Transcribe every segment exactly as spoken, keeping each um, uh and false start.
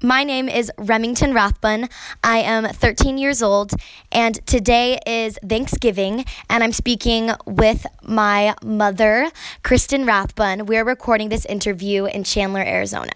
My name is Remington Rathbun. I am thirteen years old, and today is Thanksgiving, and I'm speaking with my mother, Kristen Rathbun. We're recording this interview in Chandler, Arizona.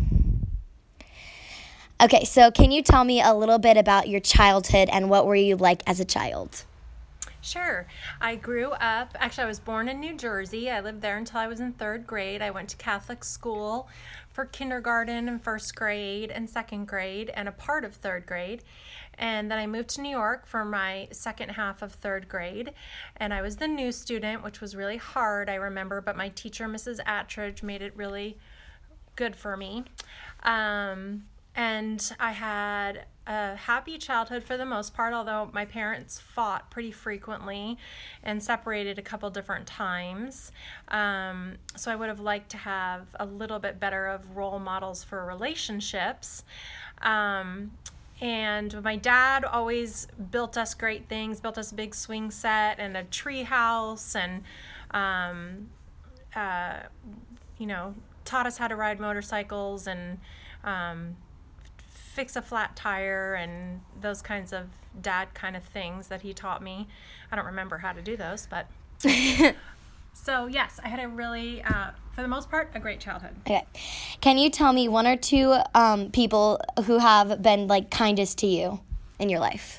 Okay, so can you tell me a little bit about your childhood and what were you like as a child? Sure. I grew up, actually, I was born in New Jersey. I lived there until I was in third grade. I went to Catholic school for kindergarten and first grade and second grade and a part of third grade. And then I moved to New York for my second half of third grade. And I was the new student, which was really hard, I remember, but my teacher, Missus Attridge, made it really good for me. Um, and I had a happy childhood for the most part, although my parents fought pretty frequently and separated a couple different times. Um, so I would have liked to have a little bit better of role models for relationships. Um, and my dad always built us great things, built us a big swing set and a tree house and, um, uh, you know, taught us how to ride motorcycles and um, fix a flat tire and those kinds of dad kind of things that he taught me. I don't remember how to do those, but so yes, I had a really, uh, for the most part, a great childhood. Okay. Can you tell me one or two um, people who have been like kindest to you in your life?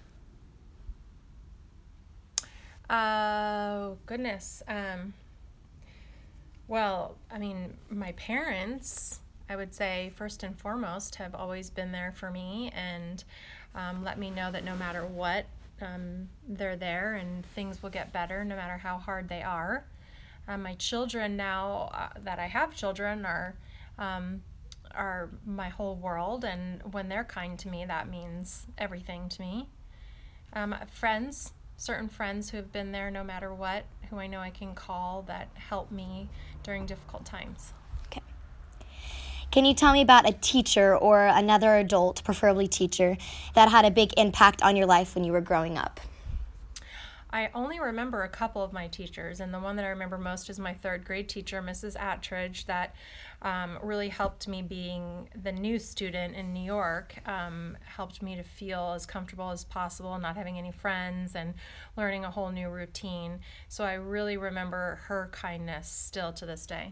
Oh, goodness. Um, well, I mean, my parents, I would say, first and foremost, have always been there for me and um, let me know that no matter what, um, they're there and things will get better no matter how hard they are. Um, my children now uh, that I have children are um, are my whole world, and when they're kind to me, that means everything to me. Um, friends, certain friends who have been there no matter what, who I know I can call that help me during difficult times. Okay. Can you tell me about a teacher or another adult, preferably teacher, that had a big impact on your life when you were growing up? I only remember a couple of my teachers, and the one that I remember most is my third grade teacher, Missus Attridge, that um, really helped me being the new student in New York, um, helped me to feel as comfortable as possible, not having any friends and learning a whole new routine. So I really remember her kindness still to this day.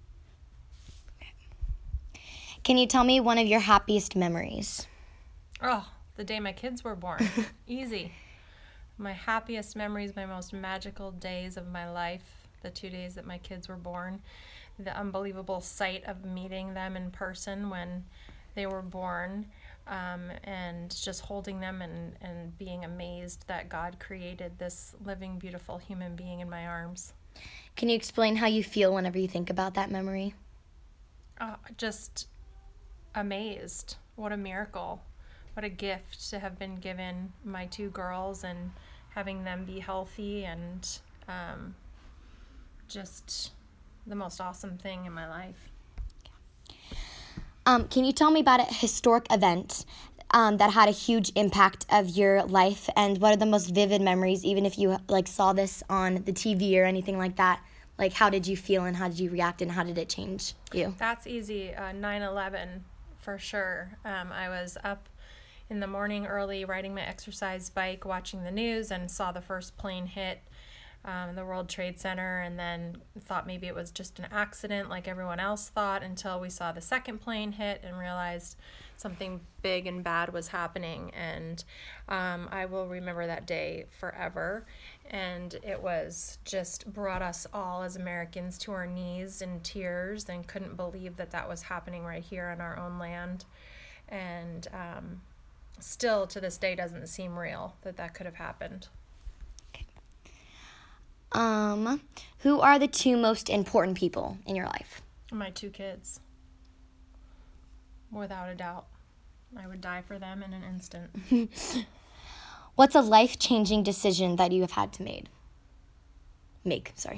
Can you tell me one of your happiest memories? Oh, the day my kids were born. Easy. My happiest memories, my most magical days of my life, the two days that my kids were born, the unbelievable sight of meeting them in person when they were born, um, and just holding them and, and being amazed that God created this living, beautiful human being in my arms. Can you explain how you feel whenever you think about that memory? Uh, just amazed. What a miracle. What a gift to have been given my two girls and having them be healthy and um, just the most awesome thing in my life. Um, can you tell me about a historic event um, that had a huge impact of your life, and what are the most vivid memories, even if you like saw this on the T V or anything like that? Like, how did you feel and how did you react and how did it change you? That's easy. Uh, nine eleven for sure. Um, I was up in the morning early riding my exercise bike, watching the news, and saw the first plane hit um, the World Trade Center, and then thought maybe it was just an accident like everyone else thought, until we saw the second plane hit and realized something big and bad was happening. And um, I will remember that day forever. And it was just brought us all as Americans to our knees in tears and couldn't believe that that was happening right here on our own land. And um, still to this day doesn't seem real that that could have happened. Okay. Um, who are the two most important people in your life? My two kids. Without a doubt. I would die for them in an instant. What's a life-changing decision that you have had to made? Make, sorry.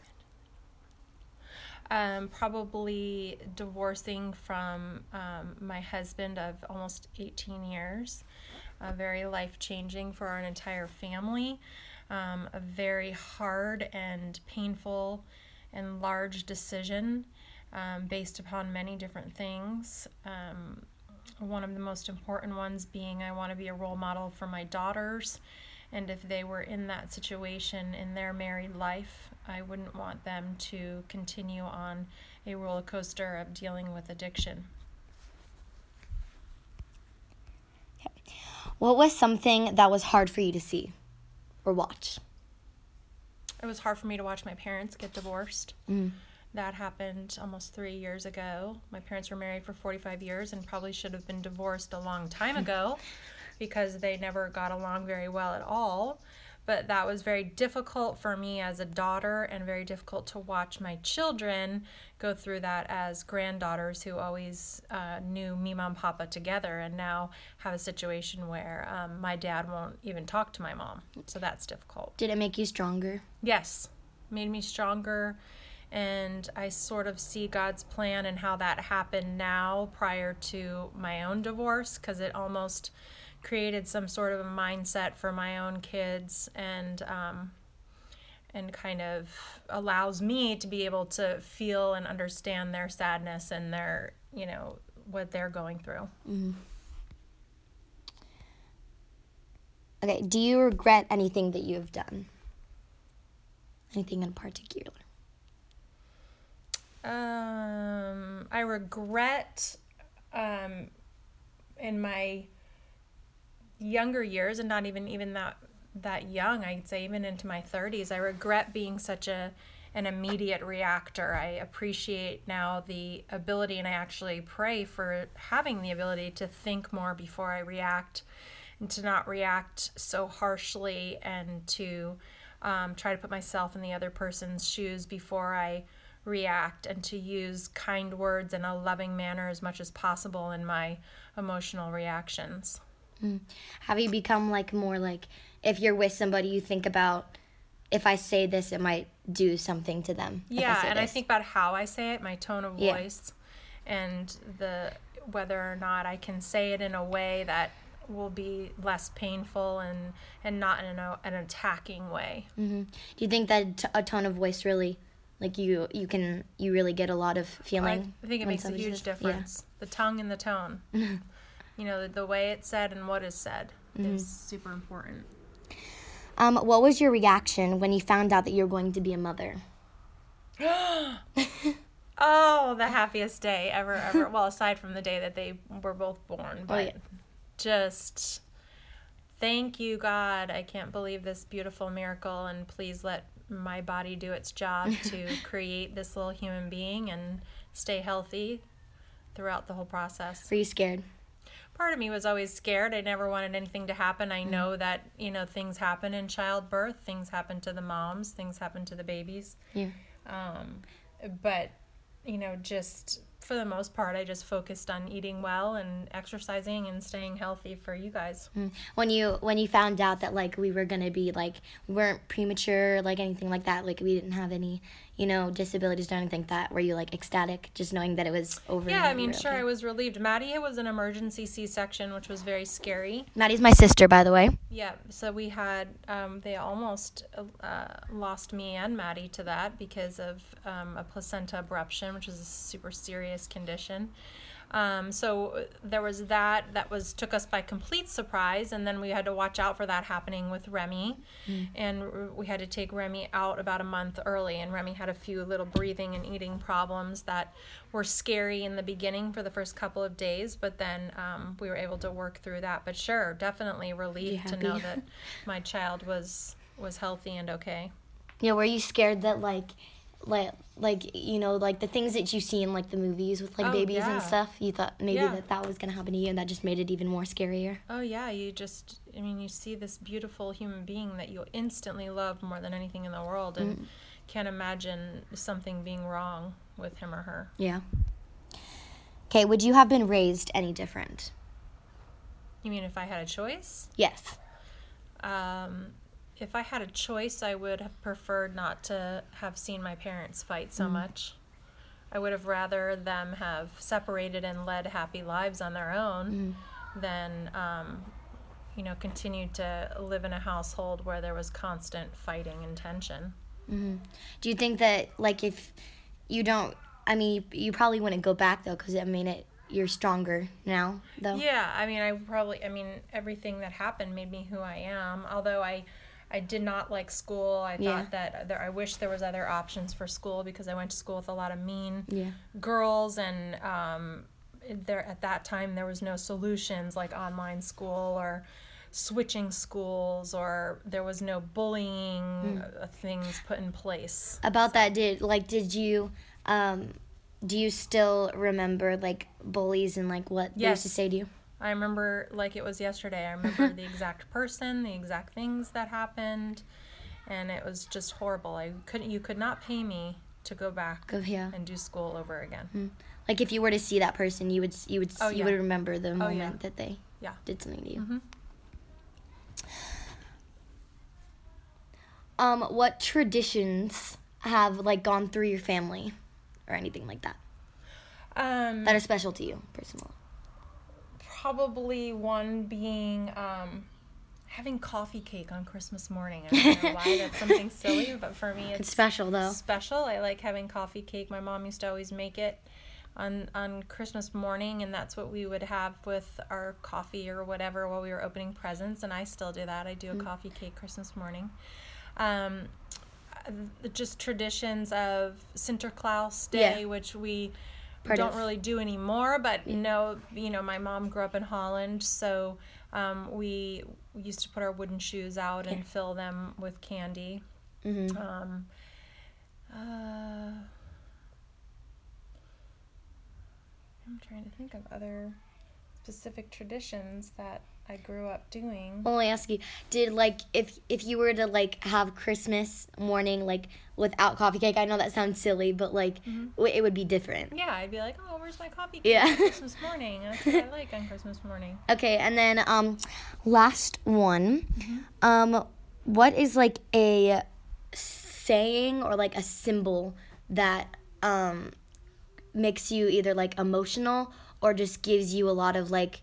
Um, probably divorcing from um, my husband of almost eighteen years. Uh, very life-changing for our entire family. Um, a very hard and painful and large decision um, based upon many different things. Um, one of the most important ones being I want to be a role model for my daughters. And if they were in that situation in their married life, I wouldn't want them to continue on a roller coaster of dealing with addiction. Okay. What was something that was hard for you to see or watch? It was hard for me to watch my parents get divorced. Mm. That happened almost three years ago. My parents were married for forty-five years and probably should have been divorced a long time ago. Because they never got along very well at all. But that was very difficult for me as a daughter and very difficult to watch my children go through that as granddaughters who always uh, knew me, mom, papa together and now have a situation where um, my dad won't even talk to my mom. So that's difficult. Did it make you stronger? Yes, made me stronger. And I sort of see God's plan and how that happened now prior to my own divorce, because it almost created some sort of a mindset for my own kids, and um, and kind of allows me to be able to feel and understand their sadness and their, you know, what they're going through. Mm-hmm. Okay, do you regret anything that you have done? Anything in particular? Um, I regret um, in my younger years, and not even even that that young, I'd say even into my thirties, I regret being such a an immediate reactor. I appreciate now the ability, and I actually pray for having the ability to think more before I react, and to not react so harshly, and to um, try to put myself in the other person's shoes before I react, and to use kind words in a loving manner as much as possible in my emotional reactions. Mm. Have you become like more like, if you're with somebody, you think about, if I say this, it might do something to them? Yeah, I and this. I think about how I say it, my tone of Yeah. voice, and the whether or not I can say it in a way that will be less painful and, and not in a, an attacking way. Mm-hmm. Do you think that t- a tone of voice really, like you you can, you really get a lot of feeling? I think it when makes a somebody huge says- difference. Yeah. The tongue and the tone. You know, the, the way it's said and what is said Mm-hmm. is super important. Um, what was your reaction when you found out that you were going to be a mother? Oh, the happiest day ever, ever. Well, aside from the day that they were both born, but Oh, yeah. just thank you, God. I can't believe this beautiful miracle, and please let my body do its job to create this little human being and stay healthy throughout the whole process. Were you scared? Part of me was always scared. I never wanted anything to happen. I know that, you know, things happen in childbirth. Things happen to the moms. Things happen to the babies. Yeah. Um, but, you know, just for the most part, I just focused on eating well and exercising and staying healthy for you guys. Mm. When you when you found out that like we were gonna be like, we weren't premature, like anything like that, like we didn't have any, you know, disabilities or anything like that, were you like ecstatic just knowing that it was over? Yeah, and I that we mean, were sure, okay? I was relieved. Maddie, it was an emergency C-section, which was very scary. Maddie's my sister, by the way. Yeah, so we had, um, they almost uh, lost me and Maddie to that because of um, a placenta abruption, which is a super serious condition. Um, so there was that, that was, took us by complete surprise, and then we had to watch out for that happening with Remy, mm. and we had to take Remy out about a month early, and Remy had a few little breathing and eating problems that were scary in the beginning for the first couple of days, but then um, we were able to work through that. But sure, definitely relieved to know that my child was was healthy and okay. Yeah, were you scared that like, like, like you know, like the things that you see in like the movies with like oh, babies yeah. and stuff, you thought maybe yeah. that that was gonna happen to you, and that just made it even more scarier? Oh yeah, you just, I mean, you see this beautiful human being that you instantly love more than anything in the world, and mm. can't imagine something being wrong with him or her. Yeah. Okay, would you have been raised any different? You mean if I had a choice? Yes. Um, if I had a choice, I would have preferred not to have seen my parents fight so mm. much. I would have rather them have separated and led happy lives on their own mm. than, um, you know, continue to live in a household where there was constant fighting and tension. Mm-hmm. Do you think that, like, if you don't, I mean, you, you probably wouldn't go back, though, because, I mean, it, you're stronger now, though. Yeah, I mean, I probably, I mean, everything that happened made me who I am. Although I, I did not like school. I Yeah. thought that there, I wish there was other options for school because I went to school with a lot of mean Yeah. girls, and um, there at that time there was no solutions like online school or switching schools, or there was no bullying uh, things put in place. About that, did like did you um do you still remember like bullies and like what they used to Yes. say to you? I remember like it was yesterday. I remember the exact person, the exact things that happened, and it was just horrible. I couldn't. You could not pay me to go back Go yeah. and do school over again. Like if you were to see that person, you would you would Oh, you yeah. would remember the moment yeah. that they Yeah. did something to you. Mhm. Um, what traditions have like gone through your family, or anything like that Um, that are special to you personally? probably one being um, having coffee cake on Christmas morning. I don't know why that's something silly, but for me it's, It's special though. special. I like having coffee cake. My mom used to always make it on on Christmas morning, and that's what we would have with our coffee or whatever while we were opening presents, and I still do that. I do a coffee cake Christmas morning. Um, uh, just traditions of Sinterklaas Day, Yeah. which we Part don't of- really do anymore, but no, you know, my mom grew up in Holland, so um, we used to put our wooden shoes out and fill them with candy. Mm-hmm. Um, uh, I'm trying to think of other specific traditions that I grew up doing. Well, I ask you, did like if if you were to like have Christmas morning like without coffee cake? I know that sounds silly, but like w- it would be different. Yeah, I'd be like, oh, where's my coffee cake Yeah. on Christmas morning? That's what I like on Christmas morning. Okay, and then um, last one, um, what is like a saying or like a symbol that um makes you either like emotional or just gives you a lot of like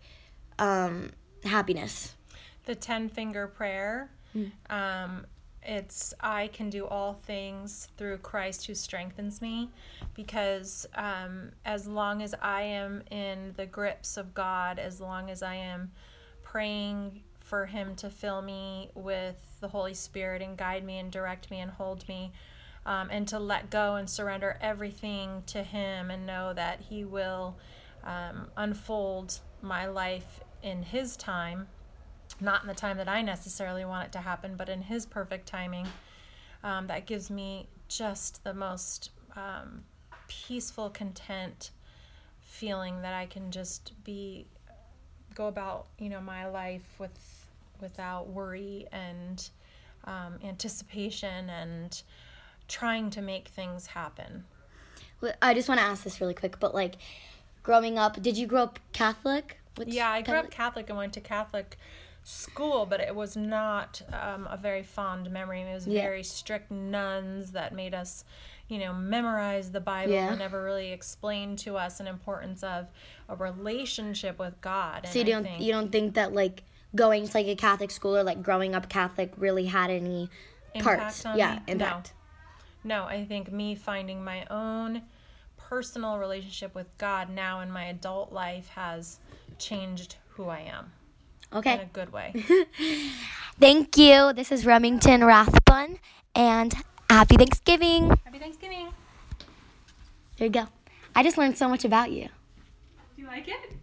um happiness? The ten finger prayer. Um, it's I can do all things through Christ who strengthens me, because um, as long as I am in the grips of God, as long as I am praying for him to fill me with the Holy Spirit and guide me and direct me and hold me, um, and to let go and surrender everything to him and know that he will um, unfold my life in his time, not in the time that I necessarily want it to happen, but in his perfect timing. Um, that gives me just the most um, peaceful, content feeling that I can just be, go about, you know, my life with, without worry and um, anticipation and trying to make things happen. Well, I just want to ask this really quick, but like growing up, did you grow up Catholic? Which Yeah, I grew up Catholic and went to Catholic school, but it was not um, a very fond memory. It was Yeah. very strict nuns that made us, you know, memorize the Bible Yeah. and never really explained to us an importance of a relationship with God. So you And I don't think, you don't think that like going to like a Catholic school or like growing up Catholic really had any parts? Impact on Yeah, me? impact. No, I think me finding my own personal relationship with God now in my adult life has changed who I am in a Okay. good way. Thank you. This is Remington Rathbun, and happy Thanksgiving. Happy Thanksgiving. There you go. I just learned so much about you. Do you like it?